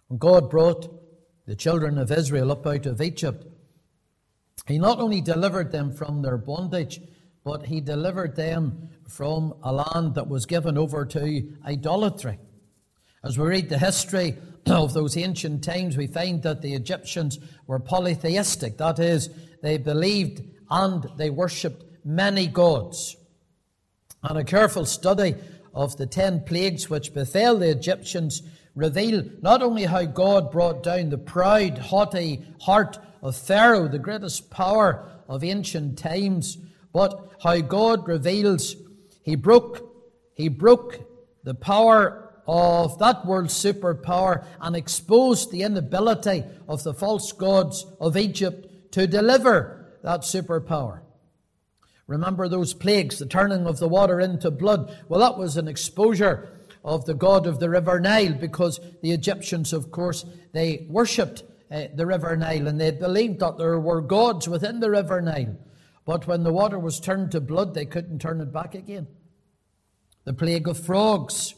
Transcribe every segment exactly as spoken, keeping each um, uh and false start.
When God brought the children of Israel up out of Egypt, He not only delivered them from their bondage, but He delivered them from a land that was given over to idolatry. As we read the history of those ancient times, we find that the Egyptians were polytheistic. That is, they believed and they worshipped many gods. And a careful study of the ten plagues which befell the Egyptians reveal not only how God brought down the proud, haughty heart of Pharaoh, the greatest power of ancient times, but how God reveals He broke, He broke the power of that world's superpower and exposed the inability of the false gods of Egypt to deliver that superpower. Remember those plagues, the turning of the water into blood? Well, that was an exposure of the god of the River Nile, because the Egyptians, of course, they worshipped uh, the River Nile, and they believed that there were gods within the River Nile. But when the water was turned to blood, they couldn't turn it back again. The plague of frogs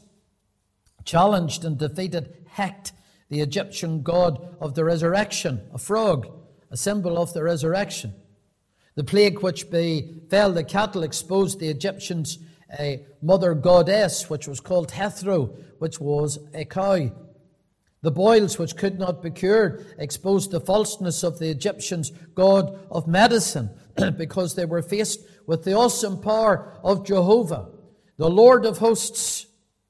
challenged and defeated Hecht, the Egyptian god of the resurrection, a frog, a symbol of the resurrection. The plague which befell the cattle exposed the Egyptians a mother goddess, which was called Hethro, which was a cow. The boils which could not be cured exposed the falseness of the Egyptians' god of medicine, because they were faced with the awesome power of Jehovah, the Lord of hosts.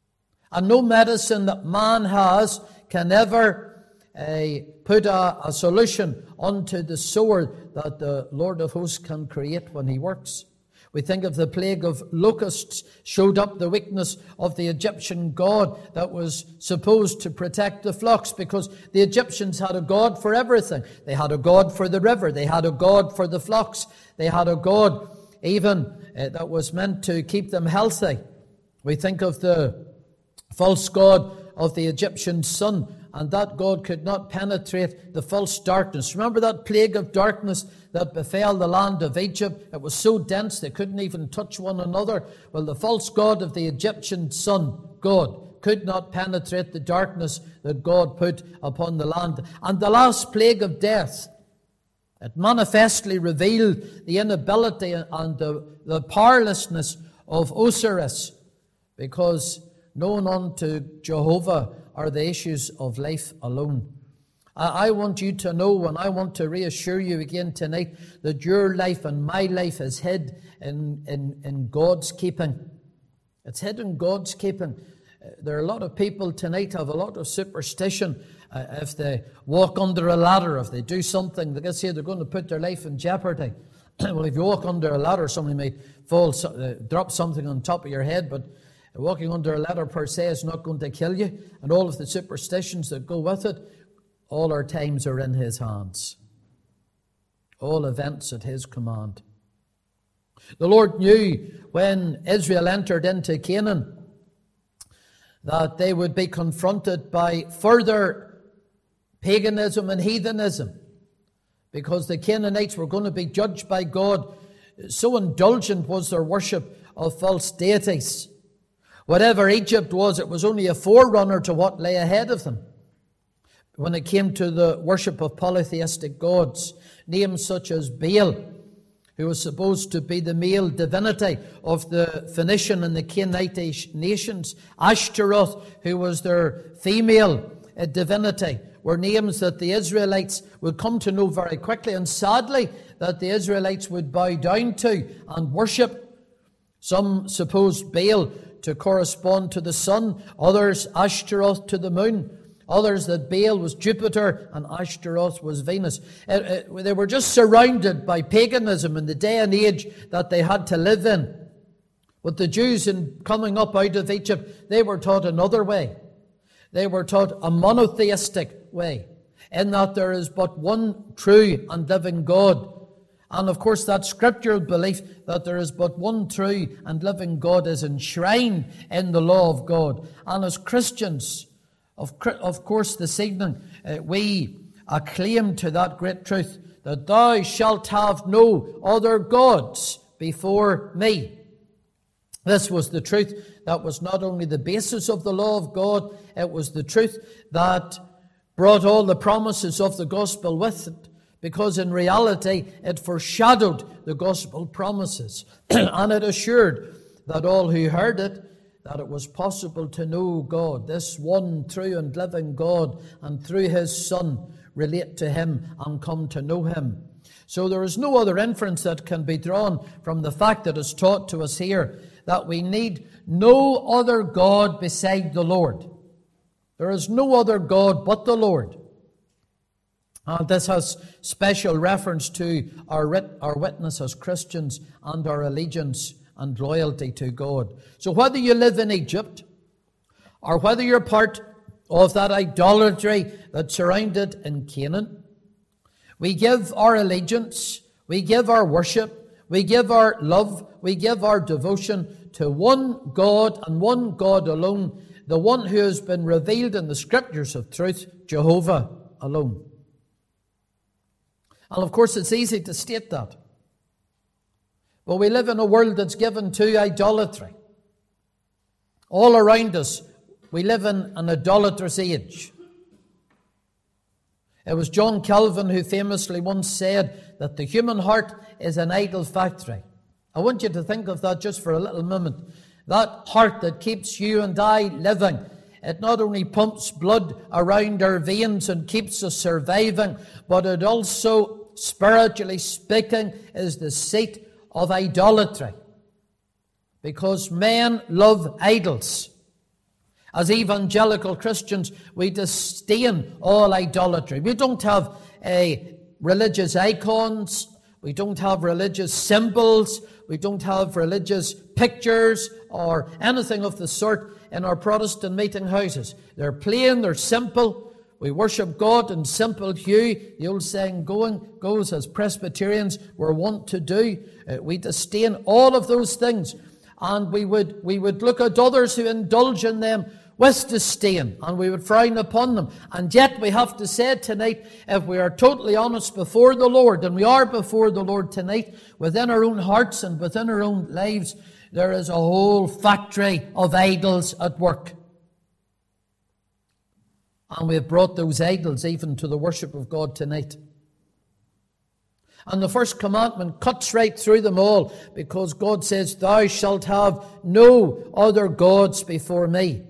And no medicine that man has can ever uh, put a, a solution onto the sore that the Lord of hosts can create when He works. We think of the plague of locusts showed up the weakness of the Egyptian god that was supposed to protect the flocks, because the Egyptians had a god for everything. They had a god for the river. They had a god for the flocks. They had a god even uh, that was meant to keep them healthy. We think of the false god of the Egyptian sun, and that god could not penetrate the false darkness. Remember that plague of darkness that befell the land of Egypt? It was so dense they couldn't even touch one another. Well, the false god of the Egyptian sun, God, could not penetrate the darkness that God put upon the land. And the last plague of death, it manifestly revealed the inability and the, the powerlessness of Osiris, because known unto Jehovah are the issues of life alone. I want you to know, and I want to reassure you again tonight, that your life and my life is hid in, in, in God's keeping. It's hid in God's keeping. There are a lot of people tonight have a lot of superstition. Uh, if they walk under a ladder, if they do something, they say they're going to put their life in jeopardy. Well, if you walk under a ladder, somebody may fall, uh, drop something on top of your head, but walking under a ladder per se is not going to kill you. And all of the superstitions that go with it, all our times are in His hands. All events at His command. The Lord knew when Israel entered into Canaan that they would be confronted by further paganism and heathenism, because the Canaanites were going to be judged by God. So indulgent was their worship of false deities. Whatever Egypt was, it was only a forerunner to what lay ahead of them. When it came to the worship of polytheistic gods, names such as Baal, who was supposed to be the male divinity of the Phoenician and the Canaanite nations, Ashtaroth, who was their female divinity, were names that the Israelites would come to know very quickly, and sadly that the Israelites would bow down to and worship. Some supposed Baal to correspond to the sun, others Ashtaroth to the moon, others that Baal was Jupiter and Ashtaroth was Venus. It, it, they were just surrounded by paganism in the day and age that they had to live in. But the Jews, in coming up out of Egypt, they were taught another way. They were taught a monotheistic way, in that there is but one true and living God. And of course, that scriptural belief that there is but one true and living God is enshrined in the law of God. And as Christians, of, of course, this evening, uh, we acclaim to that great truth, that thou shalt have no other gods before me. This was the truth that was not only the basis of the law of God, it was the truth that brought all the promises of the gospel with it, because in reality it foreshadowed the gospel promises. And it assured that all who heard it, that it was possible to know God, this one true and living God, and through his Son relate to him and come to know him. So there is no other inference that can be drawn from the fact that is taught to us here, that we need no other God beside the Lord. There is no other God but the Lord. And this has special reference to our, wit- our witness as Christians and our allegiance and loyalty to God. So whether you live in Egypt, or whether you're part of that idolatry that surrounded in Canaan, we give our allegiance, we give our worship, we give our love, we give our devotion to one God and one God alone, the one who has been revealed in the scriptures of truth, Jehovah alone. And of course it's easy to state that. But we live in a world that's given to idolatry. All around us, we live in an idolatrous age. It was John Calvin who famously once said that the human heart is an idol factory. I want you to think of that just for a little moment. That heart that keeps you and I living. It not only pumps blood around our veins and keeps us surviving, but it also, spiritually speaking, is the seat of idolatry. Because men love idols. As evangelical Christians, we disdain all idolatry. We don't have uh, religious icons. We don't have religious symbols. We don't have religious pictures or anything of the sort in our Protestant meeting houses. They're plain, they're simple. We worship God in simple hue. The old saying going goes, as Presbyterians we're wont to do. Uh, we disdain all of those things. And we would we would look at others who indulge in them with disdain, and we would frown upon them. And yet we have to say tonight, if we are totally honest before the Lord, and we are before the Lord tonight, within our own hearts and within our own lives, there is a whole factory of idols at work. And we have brought those idols even to the worship of God tonight. And the first commandment cuts right through them all, because God says, "Thou shalt have no other gods before me."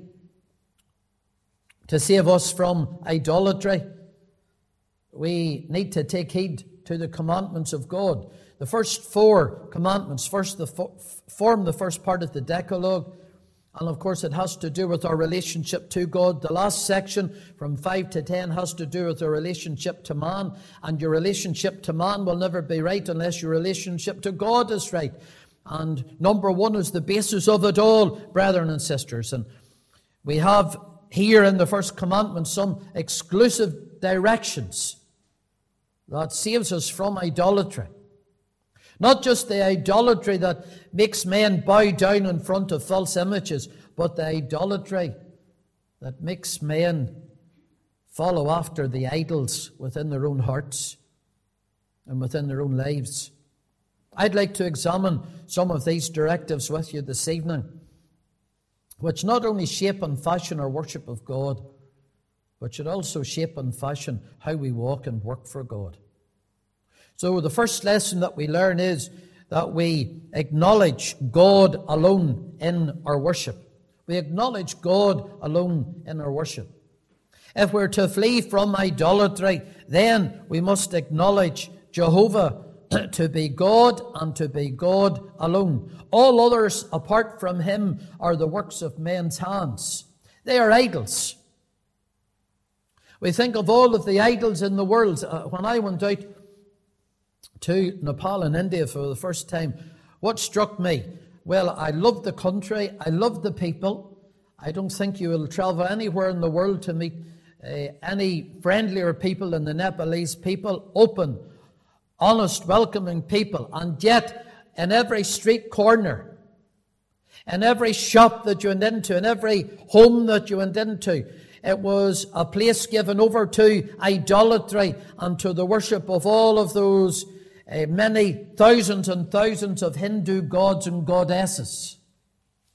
To save us from idolatry, we need to take heed to the commandments of God. The first four commandments first the fo- form the first part of the Decalogue. And of course it has to do with our relationship to God. The last section from five to ten has to do with our relationship to man. And your relationship to man will never be right unless your relationship to God is right. And number one is the basis of it all, brethren and sisters. And we have here in the first commandment some exclusive directions that saves us from idolatry. Not just the idolatry that makes men bow down in front of false images, but the idolatry that makes men follow after the idols within their own hearts and within their own lives. I'd like to examine some of these directives with you this evening, which not only shape and fashion our worship of God, but should also shape and fashion how we walk and work for God. So the first lesson that we learn is that we acknowledge God alone in our worship. We acknowledge God alone in our worship. If we're to flee from idolatry, then we must acknowledge Jehovah to be God and to be God alone. All others apart from him are the works of men's hands. They are idols. We think of all of the idols in the world. Uh, when I went out to Nepal and India for the first time, what struck me? Well, I loved the country. I loved the people. I don't think you will travel anywhere in the world to meet uh, any friendlier people than the Nepalese people. Open, honest, welcoming people. And yet, in every street corner, in every shop that you went into, in every home that you went into, it was a place given over to idolatry and to the worship of all of those uh, many thousands and thousands of Hindu gods and goddesses.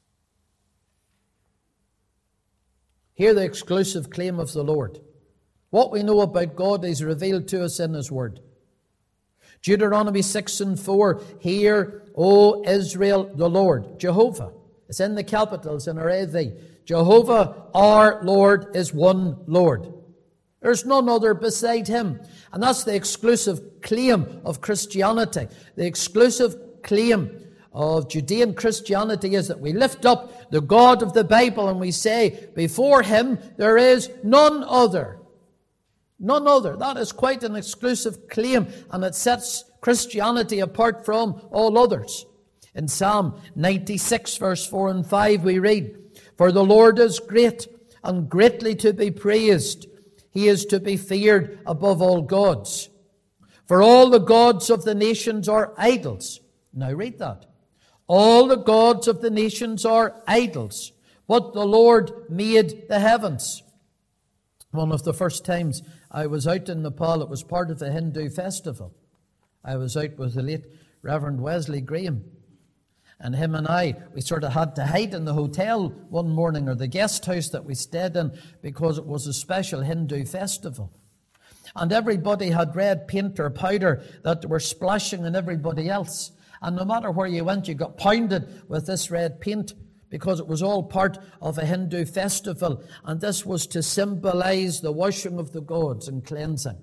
Hear the exclusive claim of the Lord. What we know about God is revealed to us in His Word. Deuteronomy six and four, Hear, O Israel, the Lord, Jehovah. It's in the capitals in our A V. Jehovah, our Lord, is one Lord. There's none other beside Him. And that's the exclusive claim of Christianity. The exclusive claim of Judean Christianity is that we lift up the God of the Bible and we say, before Him there is none other. None other. That is quite an exclusive claim, and it sets Christianity apart from all others. In Psalm ninety-six, verse four and five, we read, For the Lord is great and greatly to be praised. He is to be feared above all gods. For all the gods of the nations are idols. Now read that. All the gods of the nations are idols, but the Lord made the heavens. One of the first times I was out in Nepal, it was part of a Hindu festival. I was out with the late Reverend Wesley Graham. And him and I, we sort of had to hide in the hotel one morning, or the guest house that we stayed in, because it was a special Hindu festival. And everybody had red paint or powder that they were splashing on everybody else. And no matter where you went, you got pounded with this red paint, because it was all part of a Hindu festival. And this was to symbolize the washing of the gods and cleansing.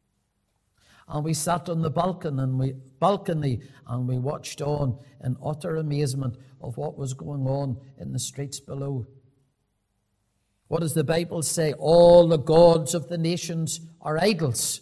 And we sat on the balcony and we, balcony and we watched on in utter amazement of what was going on in the streets below. What does the Bible say? All the gods of the nations are idols,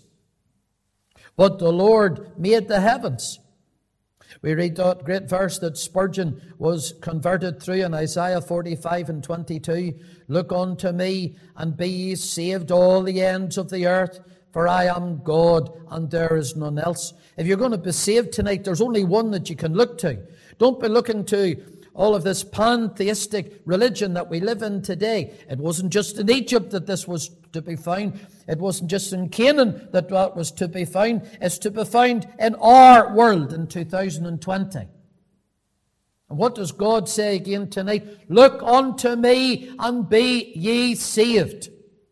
but the Lord made the heavens. We read that great verse that Spurgeon was converted through in Isaiah forty-five and twenty-two. Look unto me, and be ye saved all the ends of the earth, for I am God, and there is none else. If you're going to be saved tonight, there's only one that you can look to. Don't be looking to all of this pantheistic religion that we live in today. It wasn't just in Egypt that this was to be found. It wasn't just in Canaan that that was to be found. It's to be found in our world in two thousand twenty. And what does God say again tonight? Look unto me and be ye saved.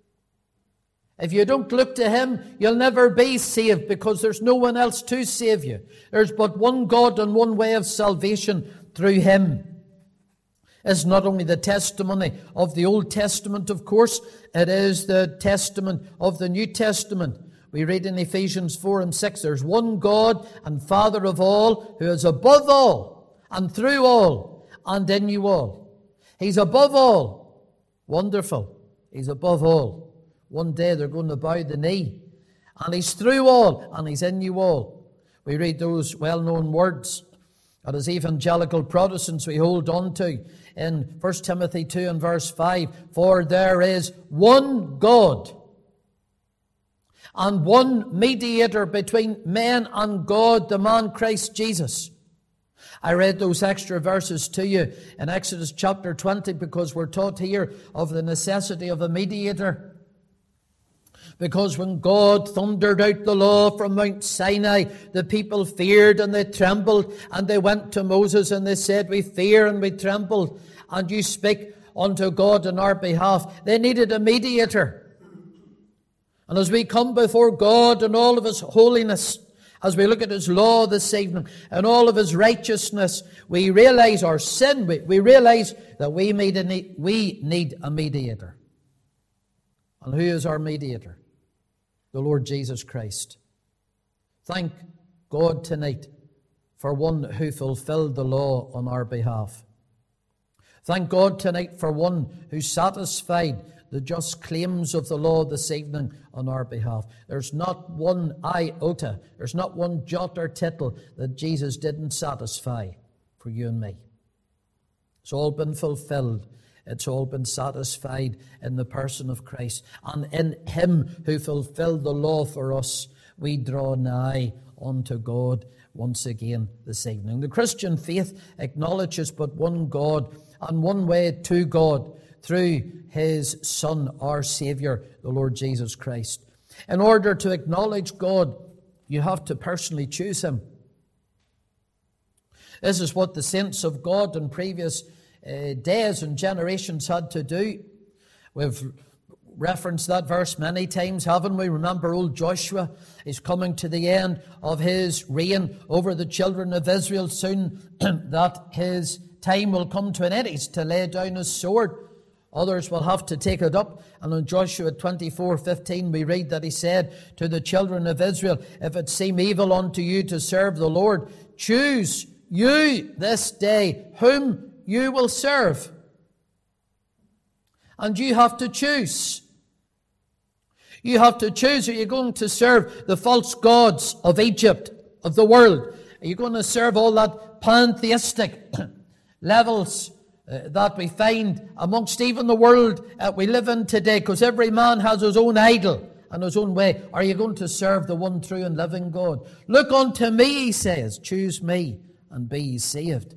If you don't look to Him, you'll never be saved, because there's no one else to save you. There's but one God and one way of salvation, through Him. It's not only the testimony of the Old Testament, of course, it is the testament of the New Testament. We read in Ephesians four and six, there's one God and Father of all, who is above all, and through all, and in you all. He's above all. Wonderful. He's above all. One day they're going to bow the knee. And He's through all, and He's in you all. We read those well-known words that as evangelical Protestants we hold on to in First Timothy two and verse five. For there is one God and one mediator between men and God, the man Christ Jesus. I read those extra verses to you in Exodus chapter twenty, because we're taught here of the necessity of a mediator. Because when God thundered out the law from Mount Sinai, the people feared and they trembled, and they went to Moses and they said, we fear and we trembled, and you speak unto God on our behalf. They needed a mediator. And as we come before God in all of His holiness, as we look at His law this evening and all of His righteousness, we realize our sin. We, we realize that we need, a, we need a mediator. And who is our mediator? The Lord Jesus Christ. Thank God tonight for one who fulfilled the law on our behalf. Thank God tonight for one who satisfied the just claims of the law this evening on our behalf. There's not one iota, there's not one jot or tittle that Jesus didn't satisfy for you and me. It's all been fulfilled. It's all been satisfied in the person of Christ. And in Him who fulfilled the law for us, we draw nigh unto God once again this evening. The Christian faith acknowledges but one God and one way to God, through His Son, our Saviour, the Lord Jesus Christ. In order to acknowledge God, you have to personally choose Him. This is what the saints of God in previous Uh, days and generations had to do. We've referenced that verse many times, haven't we? Remember old Joshua is coming to the end of his reign over the children of Israel soon, that his time will come to an end. He's to lay down his sword. Others will have to take it up. And in Joshua twenty-four fifteen we read that he said to the children of Israel, if it seem evil unto you to serve the Lord, choose you this day whom you will serve. And you have to choose. You have to choose. Are you going to serve the false gods of Egypt, of the world? Are you going to serve all that pantheistic levels uh, that we find amongst even the world that we live in today? Because every man has his own idol and his own way. Are you going to serve the one true and living God? Look unto me, he says. Choose me and be ye saved.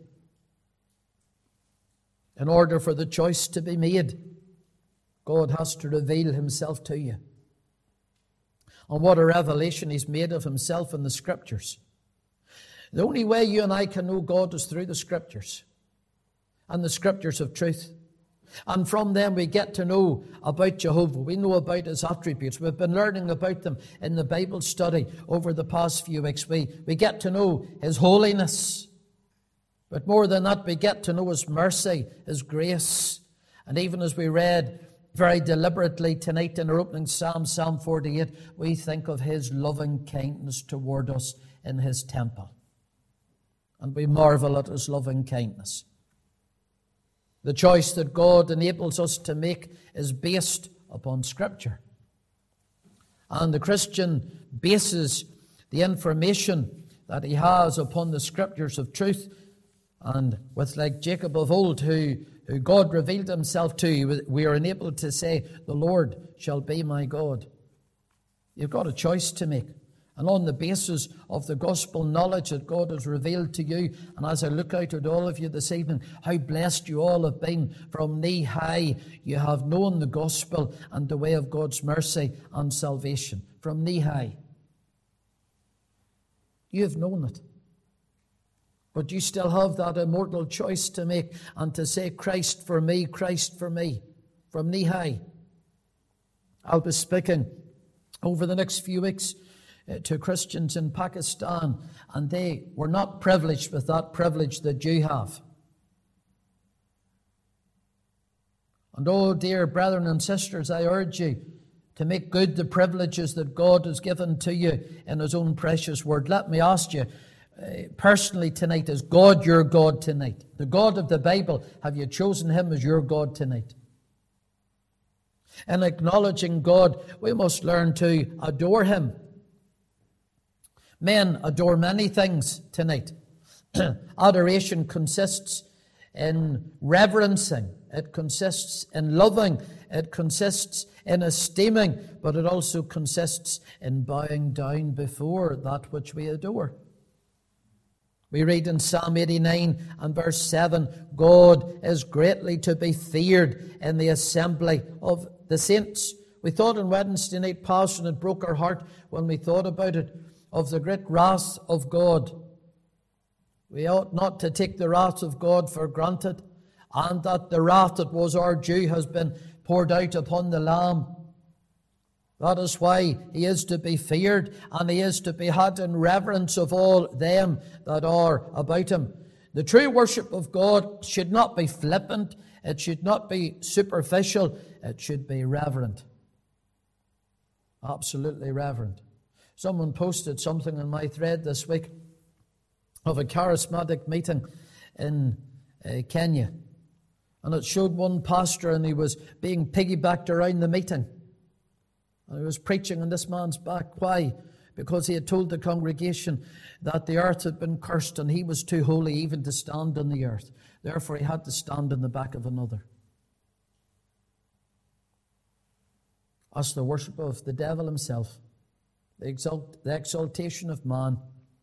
In order for the choice to be made, God has to reveal himself to you. And what a revelation he's made of himself in the Scriptures. The only way you and I can know God is through the Scriptures. And the Scriptures of truth. And from them we get to know about Jehovah. We know about his attributes. We've been learning about them in the Bible study over the past few weeks. We, we get to know his holiness. But more than that, we get to know his mercy, his grace. And even as we read very deliberately tonight in our opening Psalm, Psalm forty-eight, we think of his loving kindness toward us in his temple. And we marvel at his loving kindness. The choice that God enables us to make is based upon Scripture. And the Christian bases the information that he has upon the Scriptures of truth. And with like Jacob of old, who, who God revealed himself to, we are enabled to say, the Lord shall be my God. You've got a choice to make. And on the basis of the gospel knowledge that God has revealed to you, and as I look out at all of you this evening, how blessed you all have been. From knee high, you have known the gospel and the way of God's mercy and salvation. From knee high. You have known it. But you still have that immortal choice to make and to say, Christ for me, Christ for me, from knee high. I'll be speaking over the next few weeks uh, to Christians in Pakistan, and they were not privileged with that privilege that you have. And oh, dear brethren and sisters, I urge you to make good the privileges that God has given to you in his own precious word. Let me ask you, Uh, personally tonight, is God your God tonight? The God of the Bible, have you chosen him as your God tonight? In acknowledging God, we must learn to adore him. Men adore many things tonight. Adoration consists in reverencing. It consists in loving. It consists in esteeming. But it also consists in bowing down before that which we adore. We read in Psalm eighty-nine and verse seven, God is greatly to be feared in the assembly of the saints. We thought on Wednesday night past, and it broke our heart when we thought about it, of the great wrath of God. We ought not to take the wrath of God for granted, and that the wrath that was our due has been poured out upon the Lamb. That is why he is to be feared, and he is to be had in reverence of all them that are about him. The true worship of God should not be flippant. It should not be superficial. It should be reverent. Absolutely reverent. Someone posted something in my thread this week of a charismatic meeting in uh, Kenya. And it showed one pastor, and he was being piggybacked around the meeting. And he was preaching on this man's back. Why? Because he had told the congregation that the earth had been cursed and he was too holy even to stand on the earth. Therefore, he had to stand on the back of another. That's the worship of the devil himself. The, exalt, the exaltation of man.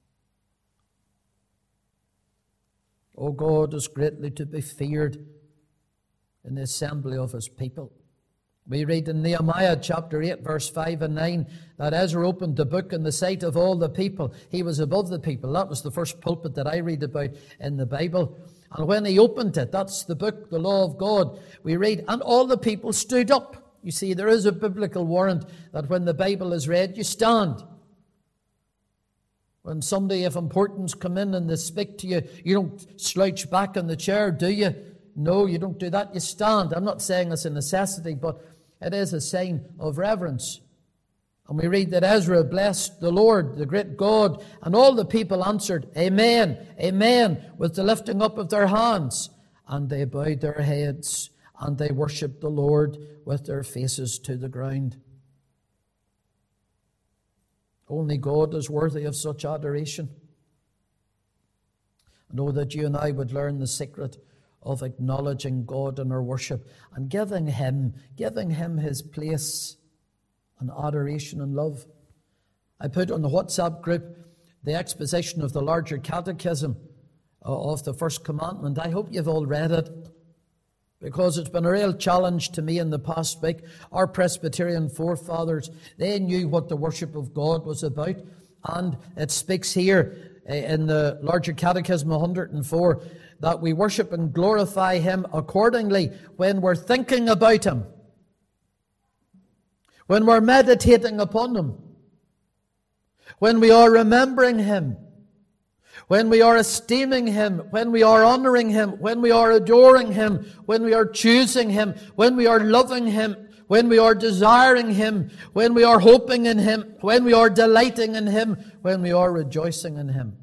Oh, God is greatly to be feared in the assembly of his people. We read in Nehemiah chapter eight, verse five and nine, that Ezra opened the book in the sight of all the people. He was above the people. That was the first pulpit that I read about in the Bible. And when he opened it, that's the book, the law of God, we read, and all the people stood up. You see, there is a biblical warrant that when the Bible is read, you stand. When somebody of importance come in and they speak to you, you don't slouch back in the chair, do you? No, you don't do that. You stand. I'm not saying it's a necessity, but it is a sign of reverence. And we read that Ezra blessed the Lord, the great God, and all the people answered, Amen, Amen, with the lifting up of their hands. And they bowed their heads, and they worshipped the Lord with their faces to the ground. Only God is worthy of such adoration. I know that you and I would learn the secret of acknowledging God in our worship and giving Him, giving Him His place and adoration and love. I put on the WhatsApp group the exposition of the larger catechism of the first commandment. I hope you've all read it, because it's been a real challenge to me in the past week. Our Presbyterian forefathers, they knew what the worship of God was about, and it speaks here in the larger catechism one hundred and four that we worship and glorify Him accordingly when we're thinking about Him, when we're meditating upon Him, when we are remembering Him, when we are esteeming Him, when we are honoring Him, when we are adoring Him, when we are choosing Him, when we are loving Him, when we are desiring Him, when we are hoping in Him, when we are delighting in Him, when we are rejoicing in Him.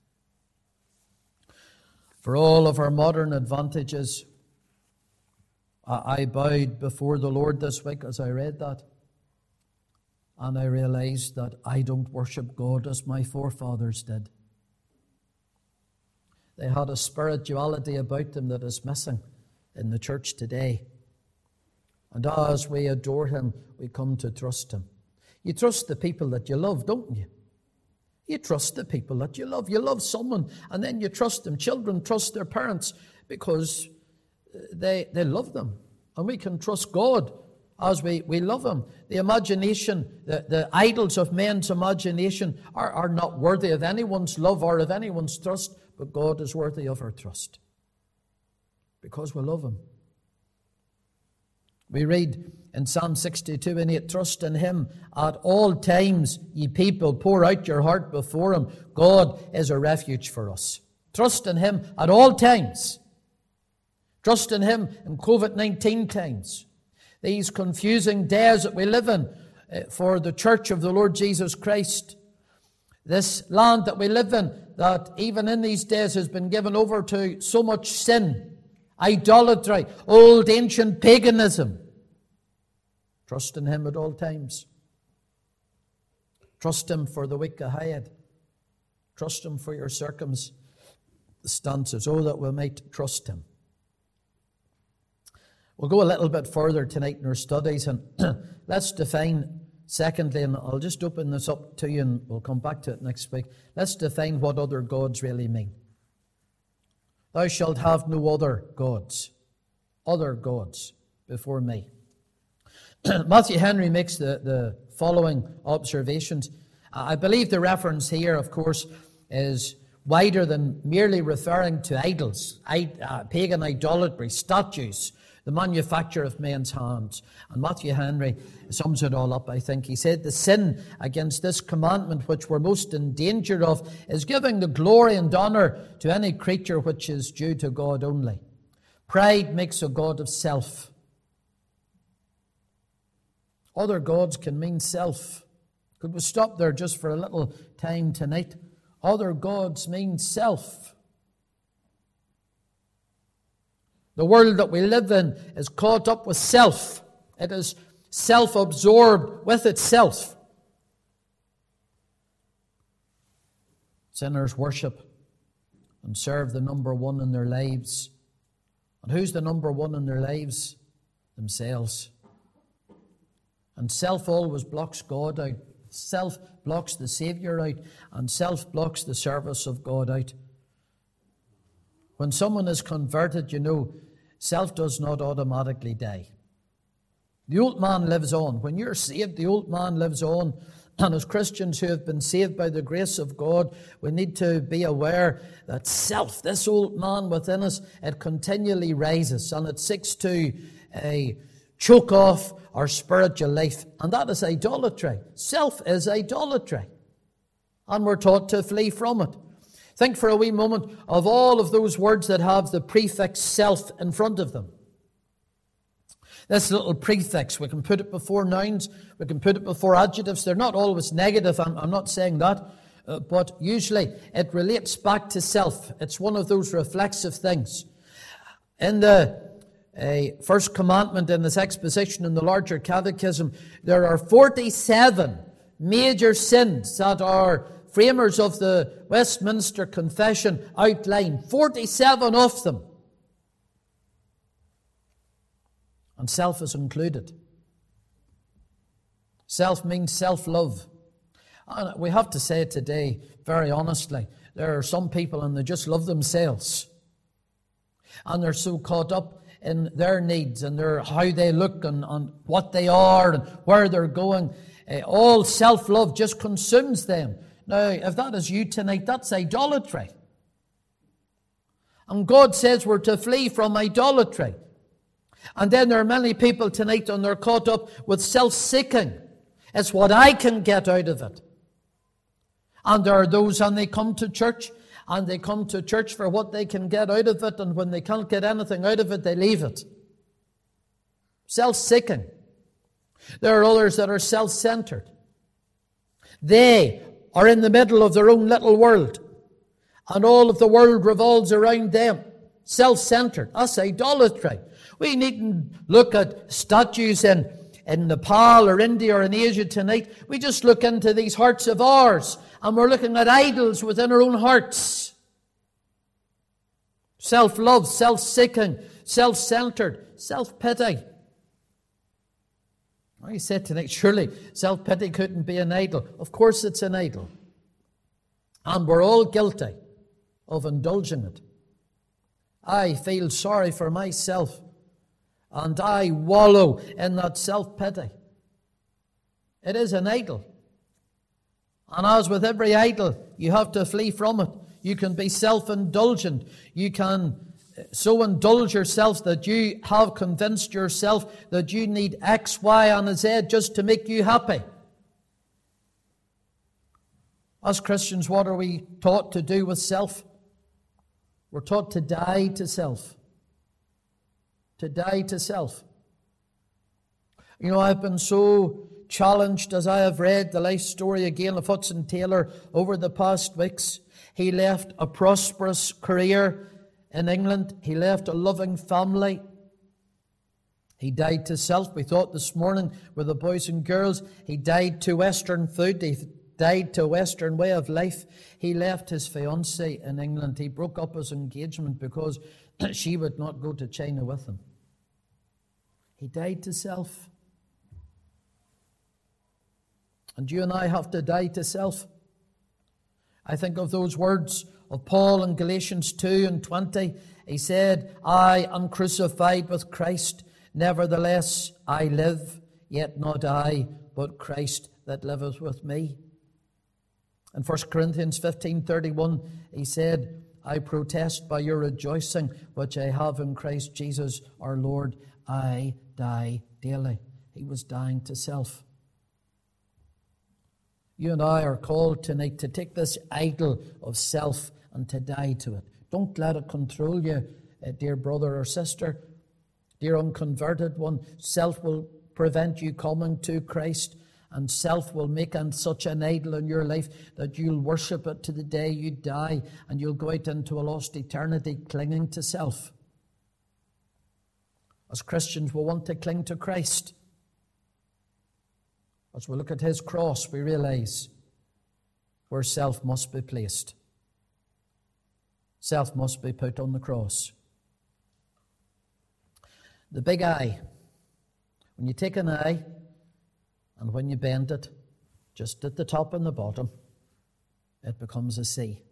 For all of our modern advantages, I bowed before the Lord this week as I read that. And I realized that I don't worship God as my forefathers did. They had a spirituality about them that is missing in the church today. And as we adore Him, we come to trust Him. You trust the people that you love, don't you? You trust the people that you love. You love someone, and then you trust them. Children trust their parents because they, they love them. And we can trust God as we, we love Him. The imagination, the, the idols of men's imagination are, are not worthy of anyone's love or of anyone's trust, but God is worthy of our trust because we love Him. We read in Psalm sixty-two and eight, trust in Him at all times, ye people, pour out your heart before Him. God is a refuge for us. Trust in Him at all times. Trust in Him in covid nineteen times. These confusing days that we live in for the church of the Lord Jesus Christ. This land that we live in, that even in these days has been given over to so much sin, idolatry, old ancient paganism. Trust in Him at all times. Trust Him for the week ahead. Trust Him for your circumstances. Oh, that we might trust Him. We'll go a little bit further tonight in our studies, and let's define, secondly, and I'll just open this up to you and we'll come back to it next week. Let's define what other gods really mean. Thou shalt have no other gods, other gods before me. Matthew Henry makes the, the following observations. I believe the reference here, of course, is wider than merely referring to idols, uh, pagan idolatry, statues, the manufacture of men's hands. And Matthew Henry sums it all up, I think. He said, the sin against this commandment which we're most in danger of is giving the glory and honour to any creature which is due to God only. Pride makes a god of self. Other gods can mean self. Could we stop there just for a little time tonight? Other gods mean self. The world that we live in is caught up with self. It is self-absorbed with itself. Sinners worship and serve the number one in their lives. And who's the number one in their lives? Themselves. And self always blocks God out. Self blocks the Saviour out. And self blocks the service of God out. When someone is converted, you know, self does not automatically die. The old man lives on. When you're saved, the old man lives on. And as Christians who have been saved by the grace of God, we need to be aware that self, this old man within us, it continually rises and it seeks to uh, choke off our spiritual life, and that is idolatry. Self is idolatry, and we're taught to flee from it. Think for a wee moment of all of those words that have the prefix self in front of them. This little prefix, we can put it before nouns, we can put it before adjectives. They're not always negative, I'm, I'm not saying that, uh, but usually it relates back to self. It's one of those reflexive things. In the uh, first commandment, in this exposition in the larger catechism, there are forty-seven major sins that are framers of the Westminster Confession outline. forty-seven of them. And self is included. Self means self-love. And we have to say today, very honestly, there are some people and they just love themselves. And they're so caught up in their needs and their how they look and, and what they are and where they're going. Uh, all self-love just consumes them. Now, if that is you tonight, that's idolatry. And God says we're to flee from idolatry. And then there are many people tonight and they're caught up with self-seeking. It's what I can get out of it. And there are those, and they come to church, and they come to church for what they can get out of it, and when they can't get anything out of it, they leave it. Self-seeking. There are others that are self-centered. They are in the middle of their own little world, and all of the world revolves around them. Self-centered. That's idolatry. We needn't look at statues in, in Nepal or India or in Asia tonight. We just look into these hearts of ours, and we're looking at idols within our own hearts. Self-love, self-seeking, self-centered, self-pity. I said tonight, surely self-pity couldn't be an idol. Of course it's an idol. And we're all guilty of indulging it. I feel sorry for myself, and I wallow in that self-pity. It is an idol. And as with every idol, you have to flee from it. You can be self-indulgent. You can so indulge yourself that you have convinced yourself that you need X, Y, and Z just to make you happy. As Christians, what are we taught to do with self? We're taught to die to self. To die to self. You know, I've been so challenged as I have read the life story again of Hudson Taylor over the past weeks. He left a prosperous career in England. He left a loving family. He died to self. We thought this morning with the boys and girls, he died to Western food. He died to a Western way of life. He left his fiancée in England. He broke up his engagement because she would not go to China with him. He died to self. And you and I have to die to self. I think of those words of Paul in Galatians two and twenty. He said, I am crucified with Christ. Nevertheless, I live, yet not I, but Christ that liveth with me. In First Corinthians fifteen thirty-one, he said, I protest by your rejoicing, which I have in Christ Jesus our Lord, I die daily. He was dying to self. You and I are called tonight to take this idol of self and to die to it. Don't let it control you, dear brother or sister, dear unconverted one. Self will prevent you coming to Christ, and self will make an, such an idol in your life that you'll worship it to the day you die, and you'll go out into a lost eternity clinging to self. As Christians, we want to cling to Christ. As we look at his cross, we realize where self must be placed. Self must be put on the cross. The big eye. When you take an eye and when you bend it, just at the top and the bottom, it becomes a C.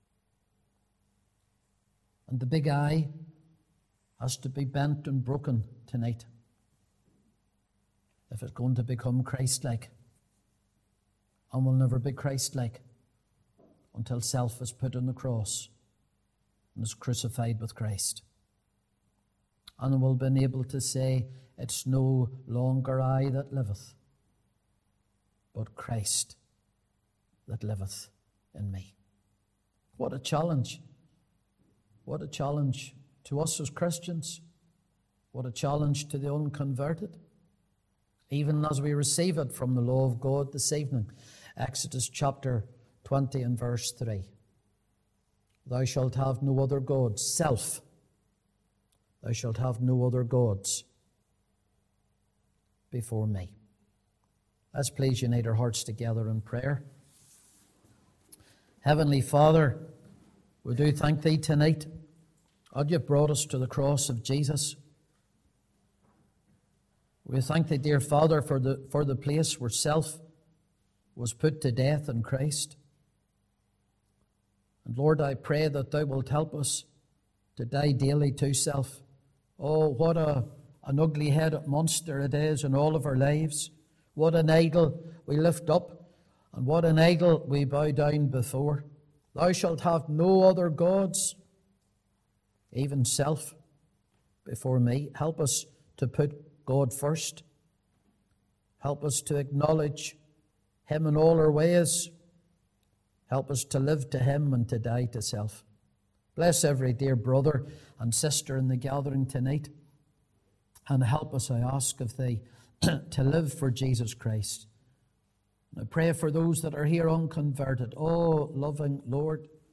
And the big eye has to be bent and broken tonight if it's going to become Christ-like. And will never be Christ-like until self is put on the cross and is crucified with Christ. And we'll be able to say it's no longer I that liveth, but Christ that liveth in me. What a challenge. What a challenge to us as Christians. What a challenge to the unconverted. Even as we receive it from the law of God this evening. Exodus chapter twenty and verse three. Thou shalt have no other gods. Self. Thou shalt have no other gods before me. Let's please unite our hearts together in prayer. Heavenly Father, we do thank Thee tonight that You've brought us to the cross of Jesus. We thank Thee, dear Father, for the, for the place where self was put to death in Christ. And Lord, I pray that Thou wilt help us to die daily to self. Oh, what a, an ugly-headed monster it is in all of our lives. What an idol we lift up, and what an idol we bow down before. Thou shalt have no other gods, even self, before me. Help us to put God first. Help us to acknowledge Him in all our ways. Help us to live to Him and to die to self. Bless every dear brother and sister in the gathering tonight. And help us, I ask of Thee, to live for Jesus Christ. And I pray for those that are here unconverted. Oh, loving Lord,